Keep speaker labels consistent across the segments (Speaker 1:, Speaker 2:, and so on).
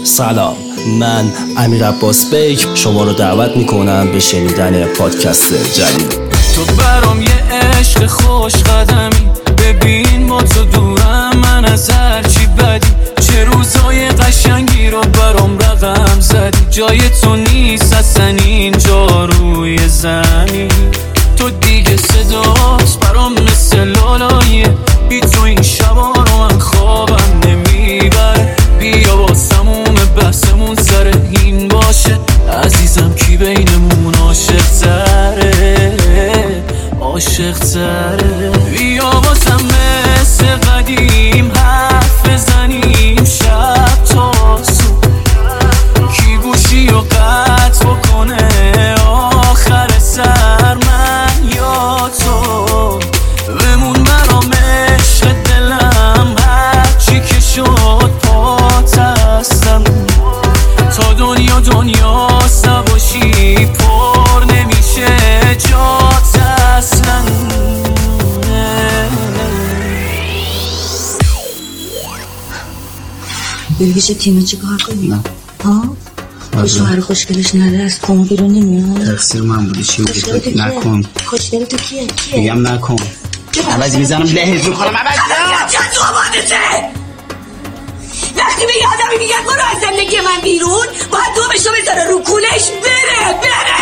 Speaker 1: سلام، من امیر عباس بیک شما رو دعوت میکنم به شنیدن پادکست جدید.
Speaker 2: تو برام یه عشق خوش قدمی، ببین با تو دورم من از هرچی بدی، چه روزای قشنگی رو برام رقم زدی، جای تو نیست اصلا اینجا روی زمین، تو دیگه صداست برام مثل لالاییه، بی تو این شبا رو من خوابم نمیبره، بیا با سموم بحثمون سر این باشه، عزیزم کی بینمون عاشق تره بیا بازم مثل قدیم حرف بزنیم شب تا صبح، کی گوشی رو قطع بکنه آخر سر من یا تو، بمون برام عشق دلم هرچی که شد پات هستم، تا دنیا نباشی پر نمیشه جات اصلا.
Speaker 3: بلگیش تیمه چی کار کنیم؟ ها؟ شوهر خوشگلش نداره از کام بیرون نمیاد؟
Speaker 4: تقصیر من بودی چی بودی؟ نکن
Speaker 3: خوشگل تو کیه؟
Speaker 4: بگم نکن عوضی میزنم لحظه کنم عوضی
Speaker 3: چه تو آمادته؟ وقتی به یه آدمی میگن برو از زندگی من بیرون باید تو بشو بذاره رو کولش بره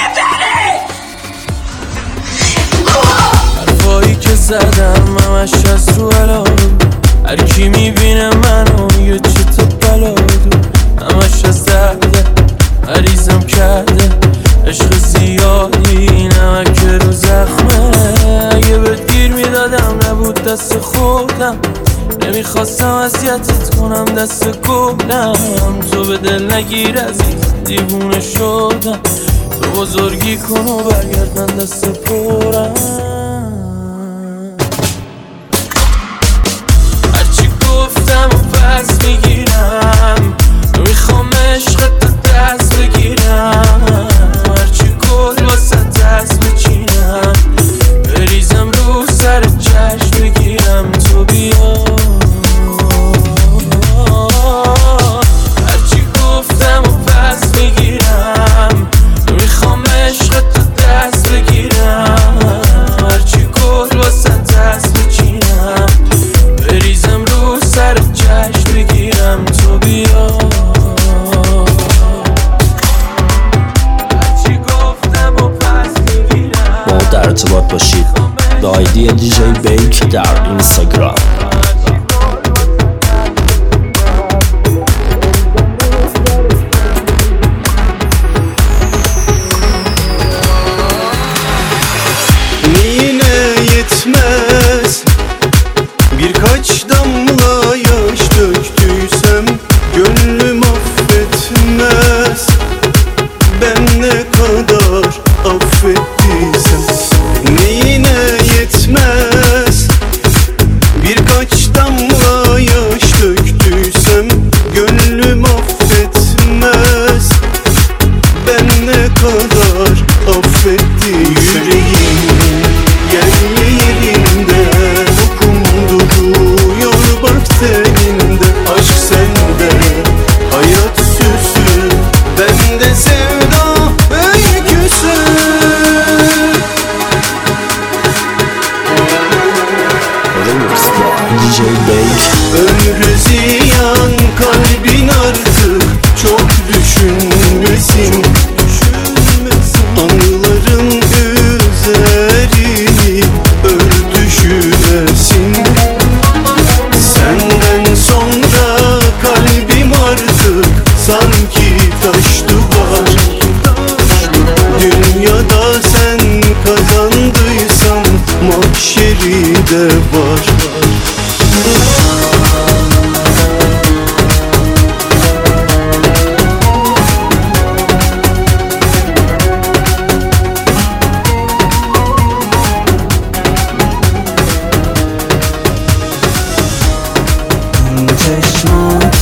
Speaker 2: حرفایی که زدم همش از رو علام، هر کی میبینه منو میگه چه تو بلادو، همش از درده مریضم کرده عشق زیادی نمک رو زخمه، اگه بهت گیر میدادم نبود دست خودم، نمیخواستم اذیتت کنم دست گلم، تو به دل نگیر عزیز دیوونه شدم، تو بزرگی کن و برگرد من دست پرم، هرچی گفتم و پس میگیرم، میخوام عشقت تو دست بگیرم، هرچی گل واسه دست بچینم، بریزم رو سر چشم بگیرم تو بیا، هرچی گفتم و پس میگیرم، میخوام عشقت تو دست بگیرم، هرچی گل واسه دست بچینم، بریزم رو سر چشم بگیرم تو بیا، هرچی گفتم و پس میگیرم.
Speaker 1: با در ارتباط باشید به آیدی دیجی بیک در اینستاگرام.
Speaker 5: Yine yetmez birkaç damla yaş döktüysem gönlüm affetmez, ben ne kadar affettiysem. Neyine yetmez birkaç damla yaş döktüysem gönlüm affetmez, ben ne kadar affettiysem. Yüreğim yerinde okundu duruyor bak teninde, aşk sende hayat süsü, bende sevda öyküsü.
Speaker 1: DJ Bake.
Speaker 5: Ömrü ziyan kalbin artık çok düşünmesin, anıların üzerini örtüşümesin. Senden sonra kalbim artık sanki taş duvar, dünyada sen kazandıysan mahşeri de var.
Speaker 2: چشمات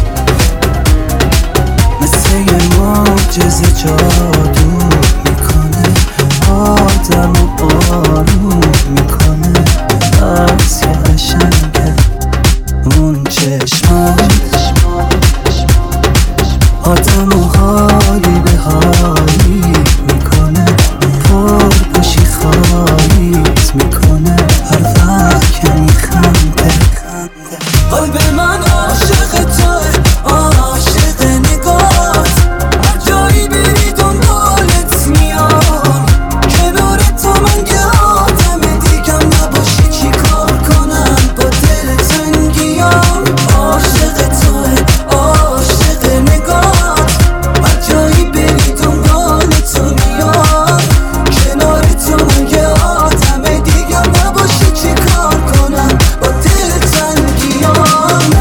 Speaker 2: مثل یه معجزه جادو میکنه، آدمو آروم میکنه، عکس قشنگه اون چشمات
Speaker 6: آدمو حالی به حالی میکنه، پر پشی خالیت میکنه هر وقت که میخنده. قلب من عاشق توه، عاشق نگات، هر جایی بری دنبالت میام، کنار تو من که آدم دیگم نباشی چی کار کنم با دل تنگیام. عاشق توه، عاشق نگات، هر جایی بری دنبال تو میام، کنار تو من که آدم دیگم نباشی چی کار کنم با دل تنگیام.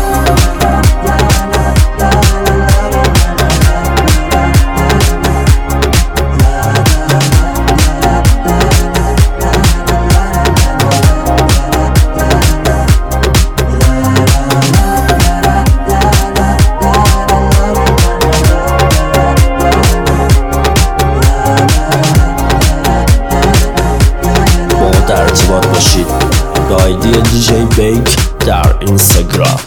Speaker 1: با ما در ارتباط باشید به آیدی دیجی بیک در اینستاگرام.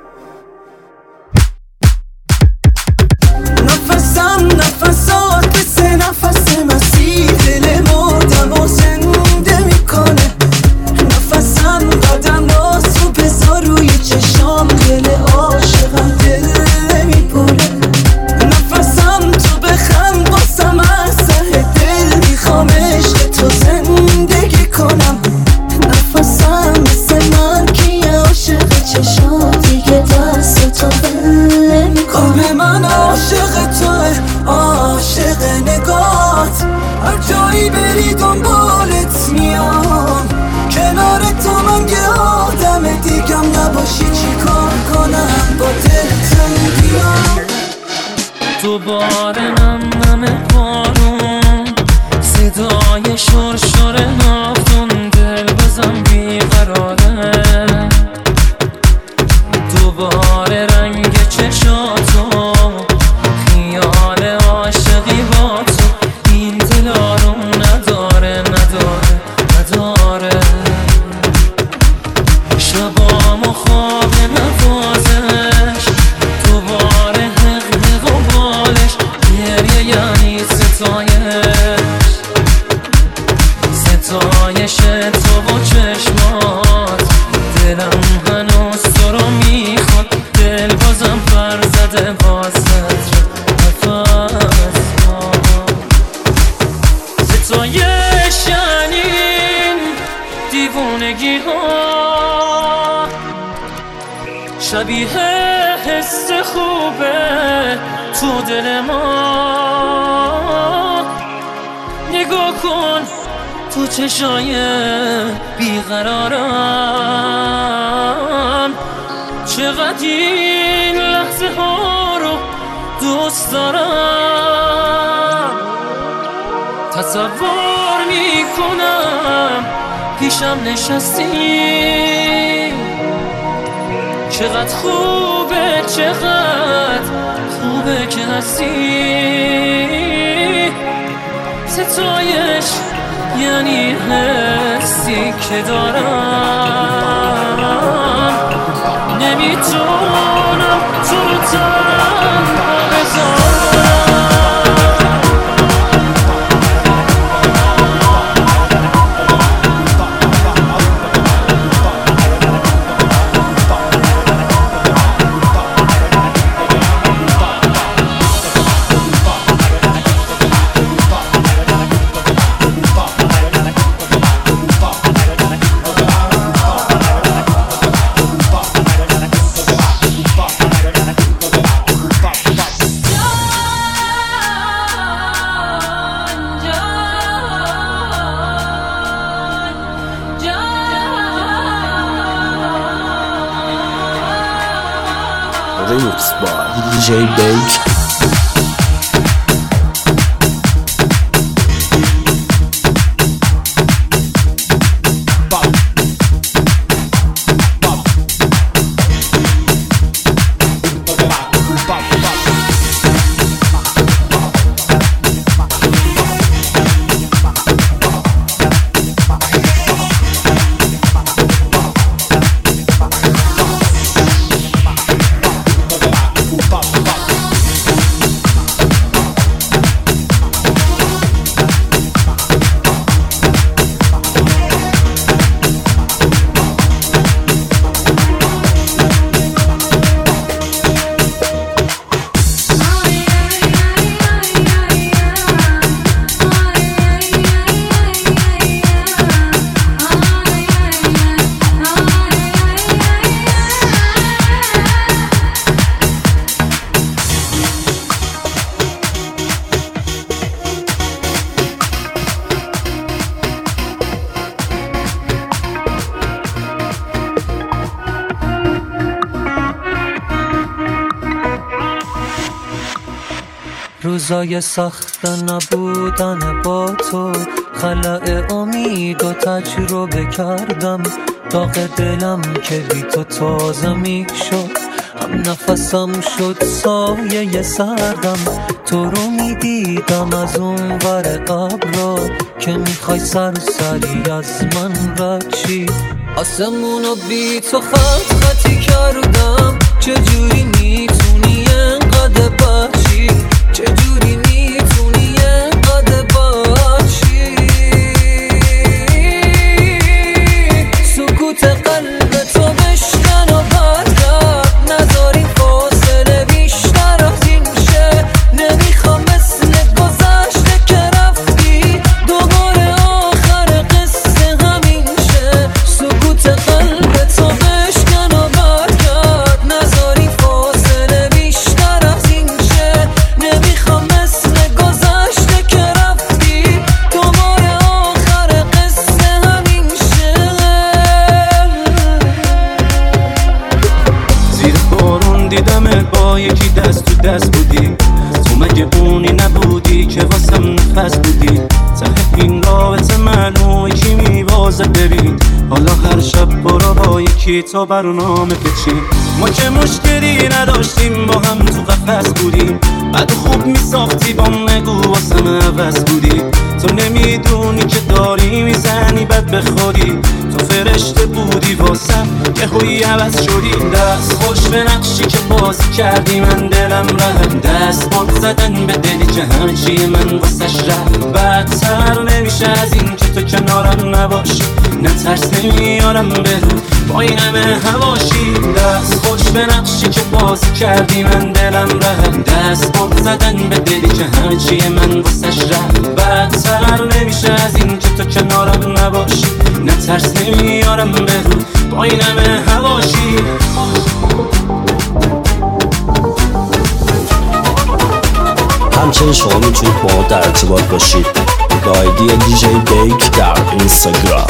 Speaker 6: نفسم نفسات مثل نفس مسیح، دل مردم و زنده میکنه. نفسم قدم ناسو بذار روی چشام، دل عاشقم دل نمیبره. نفسم تو بخند باسم از ته دل، میخوام عشق تو زندگی کنم. نفسم مثل من که عاشق چشاتی که دست تو بله میکنم. قلب من عاشق توه، عاشق نگات، هر جایی بری دنبالت میام، کنار تو من که آدم دیگم نباشی چی کار کنم با دل تنگیام.
Speaker 2: دوباره نم بارون، صدای شرشر نافتون، دل بزن بیقراره. دوباره رنگ چشاتو، خیال عاشقی با تو، این دل آروم نداره نداره نداره. شبامو خواب نوازش، دوباره حق و بالش، گریه یعنی ستایش تو با چشمات. دلم هنوز تو رو میخواد، دل بازم پر زده واسه ستایش یعنی دیوونگی ها، شبیه حس خوبه تو دل ما. نگاه کن تو چشای بیقرارم، چقدر این لحظه ها رو دوست دارم. تصور میکنم پیشم نشستی، چقدر خوبه چقدر خوبه که هستی. ستایش یعنی حسی که دارم، نمیتونم تو رو تنها بذارم.
Speaker 1: ریمیکس با دیجی بیک.
Speaker 6: روزای سخت نبودن با تو، خلأ امید و تجربه کردم. داغ دلم که بی تو تازه می شد، هم نفسم شد سایه سردم. تو رو می دیدم از اون ور ابرا که میخوای سری از من رد چی. آسمونو بی تو خط خطی کردم. چجوری میتونی انقدر بچی؟ چجوری میتونی انقدر بچی؟ سکوت قلب تو بشکن و برگرد، نذاری فاصله بیشتر از این شه. نمیخوام مثل گذشته که رفتی دوباره آخر قصه همین شه. سکوت قلب تو بشکن و برگرد، نذاری فاصله بیشتر از این شه. نمیخوام مثل گذشته که رفتی دوباره آخر قصه همین شه.
Speaker 5: زیر بارون دیدمت با یکی دست تو دست بودی، تو مگه اونی نبودی که واسم نفس بودی؟ ته این رابطه معلومه کی میوازه ببین، حالا هر شب برو با یکی تا برنامه بچین. ما که مشکلی نداشتیم با هم تو قفس بودیم، بعد خوب میساختی با نگو واسم عوض بودی. تو نمیدونی که داری میزنی بد به خودی، تو فرشته بودی واسم که هوی عوض شدی. دست خوش به نقشی که بازی کردی، من دلم رحم دست باد زدن به دلی که همه چی من واسش رفت. بدتر نمیشه از این که تو کنارم نباشی، نه ترس نمیارم به رو با این همه هواشی. دست خوش به نقشی که بازی کردی، من دلم رحم دست باد زدن به دلی که همه چی من واسش رفت. بدتر نمیشه از این که تو کنارم نباشی، نه ترس نمیارم به رو با این همه هواشی.
Speaker 1: همچنین شما میتونید با ما در ارتباط باشید با آیدی DJ Bake در اینستاگرام.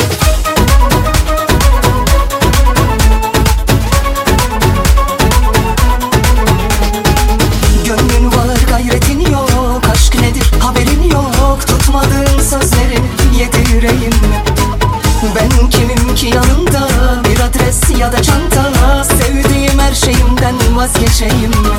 Speaker 6: Gönlün var gayretin yok, aşk nedir haberin yok. Tutmadığın sözlerin yedireyim mi? Ben kimim ki yanında, bir adres ya da çanta. Sevdiğim her şeyimden vazgeçeyim mi?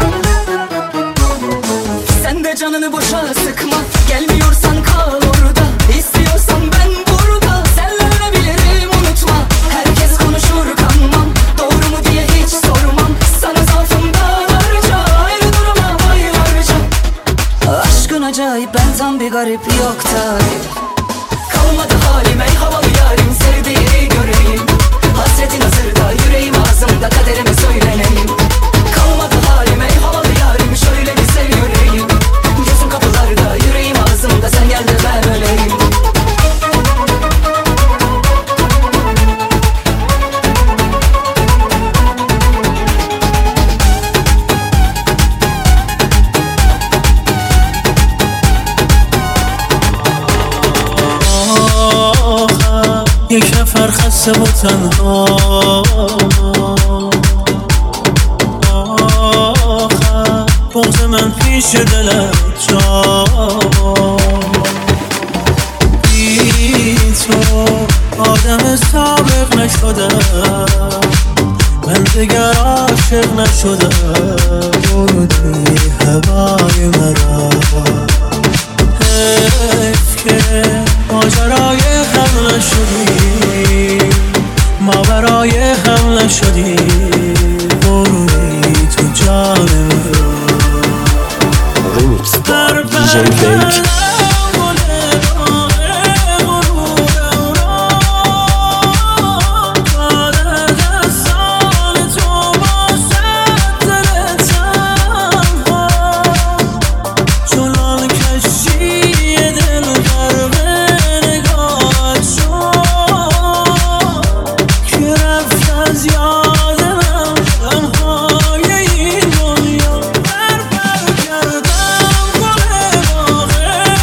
Speaker 6: Sen de canını boşa sıkma, gelmiyorsan kal orada. İstiyorsan ben burada, senle ölebilirim unutma. Herkes konuşur kanmam, doğru mu diye hiç sormam. Sana zaafımdan harca, ayrı duramam aylarca. Aşkın acayip, ben tam bir garip yok tarif. Kalmadı halim ey havalı yarim, sevdiğini göreyim. Hasretin hazırda, yüreğim ağzımda, kaderime söyleneyim. Kalmadı halim ey havalı yarim, şöyle bir sev yüreğim. Gözüm kapılarda, yüreğim ağzımda, sen gel de ben öleyim.
Speaker 2: یک نفر خسته و تنها، بغض من پیش دلت جا. بی تو آدم سابق نشدم، من دیگر عاشق نشدم. بردی هوای مرا، حیف که ماجرای هم نشدی، ما برای هم نشدی. بردی تو جان مرا.
Speaker 1: Remix by DJ Bake.
Speaker 2: یادم غمهای این دنیا، بربر کردم گل باغ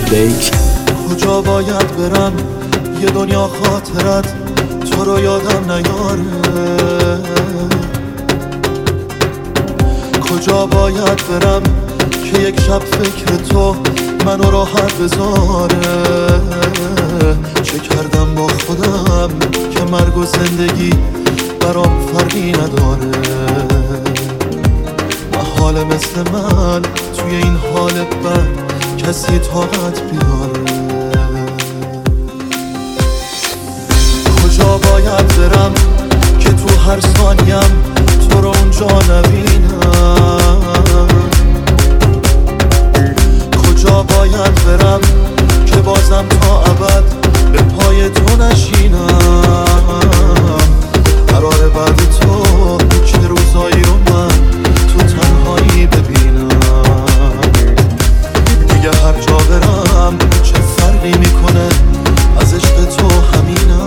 Speaker 1: بیک.
Speaker 7: کجا باید برم یه دنیا خاطرت تو رو یادم نیاره؟ کجا باید برم که یک شب فکر تو منو راحت بذاره؟ چه کردم با خودم که مرگ و زندگی برام فرقی نداره؟ محال مثل من توی این حال بد کسی طاقت بیاره. کجا باید برم که تو هر ثانیم تو رو اونجا نبینم؟ کجا باید برم که بازم تا ابد به پای تو نشینم؟ قراره بعد تو چه روزایی رو من تو تنهایی ببینم؟ دیگه هر جا برم چه فرقی میکنه از عشق تو همینم.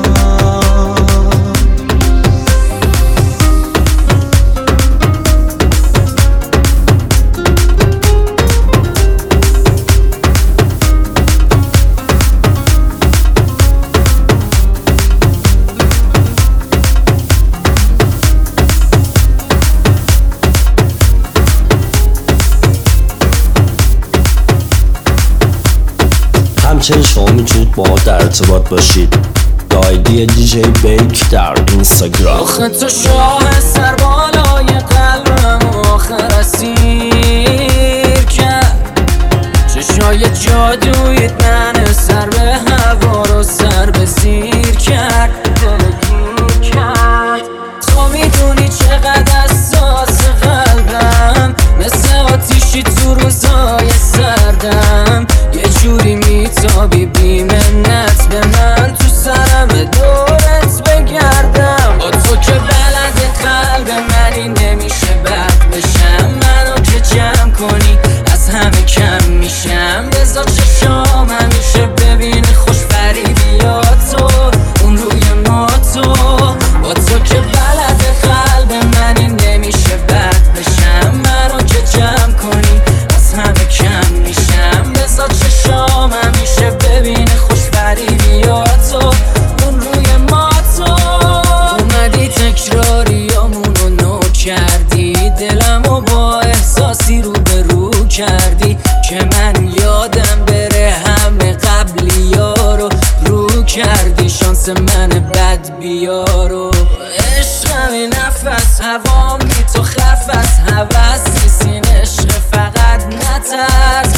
Speaker 1: همچنین شما میتونید با ما در ارتباط باشید با آیدی دیجی بیک در اینستاگرام.
Speaker 2: آخه تو شاه سر بالای قلبم آخر اسیر کرد. چشای جادویت من سر به هوا رو سر به زیر کرد. دلگیر کرد. تو میدونی چقدر حساس قلبم، مثل آتیشی تو روزای سردم. یه جوری میتابی بی منت به من، تو سرم دورت بگردم. با تو که بلد قلب منی نمیشه بد بشم. منو که جمع کنی از همه کم میشم. بذار چشام همیشه ببین خوش فریبی ها تو اون روی ما تو. با تو که بلد قلب منی نمیشه بد بشم. منو که جمع کنی از همه کم میشم. بذار چشام همیشه ببین خوش فریبی ها تو اون روی ما تو. اومدی تکراریامونو نو کردی، دلمو با احساسی رو به رو کردی که من یادم بره همه قبلی ها رو کردی. شانس من بد بیارو عشقم نفس هوام بی تو خف از هوس نیستین عشق فقط نترس.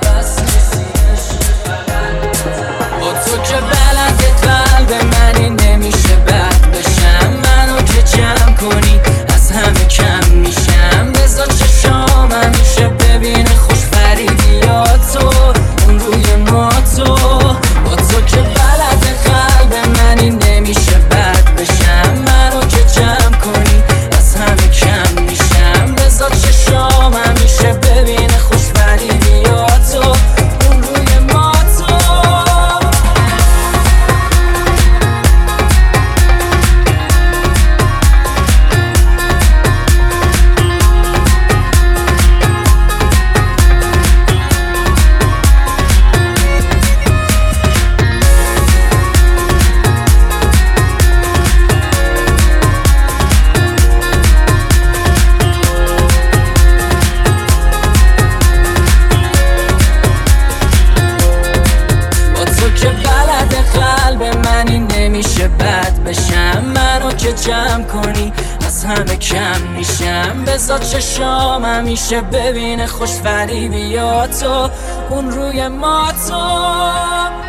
Speaker 2: با تو که بلد قلب منی نمیشه بد بشم. منو که جمع کنی از همه کم میشم. بذار چشام همیشه ببین خوش فریبی ها تو اون روی ما تو. با تو که بلد قلب منی نمیشه بد بشم. منو که جمع کنی از همه کم میشم. بذار چشام همیشه ببین خوش فریبی ها تو اون روی ما تو. بد بشم. منو که جمع کنی از همه کم میشم. بذار چشام همیشه ببینه خوش فریبی ها تو اون روی ما تو.